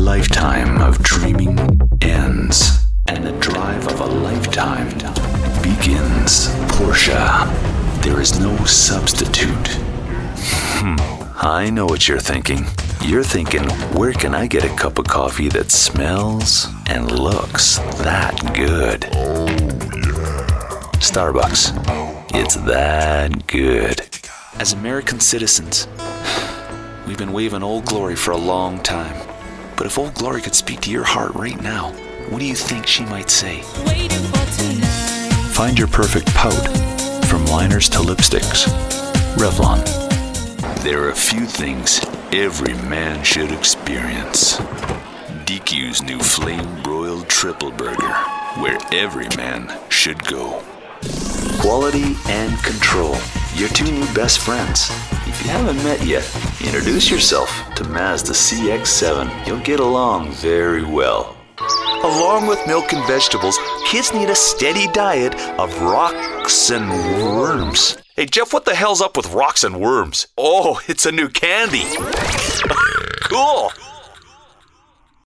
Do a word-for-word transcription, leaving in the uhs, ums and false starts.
lifetime of dreaming ends, and the drive of a lifetime begins. Porsche, there is no substitute. Hmm, I know what you're thinking. You're thinking, where can I get a cup of coffee that smells and looks that good? Oh, yeah. Starbucks. It's that good. As American citizens, we've been waving Old Glory for a long time. But if Old Glory could speak to your heart right now, what do you think she might say? Find your perfect pout, from liners to lipsticks. Revlon. There are a few things every man should experience. D Q's new flame-broiled triple burger, where every man should go. Quality and control, your two new best friends. If you haven't met yet, introduce yourself to Mazda C X seven. You'll get along very well. Along with milk and vegetables, kids need a steady diet of rocks and worms. Hey, Jeff, what the hell's up with rocks and worms? Oh, it's a new candy. Cool.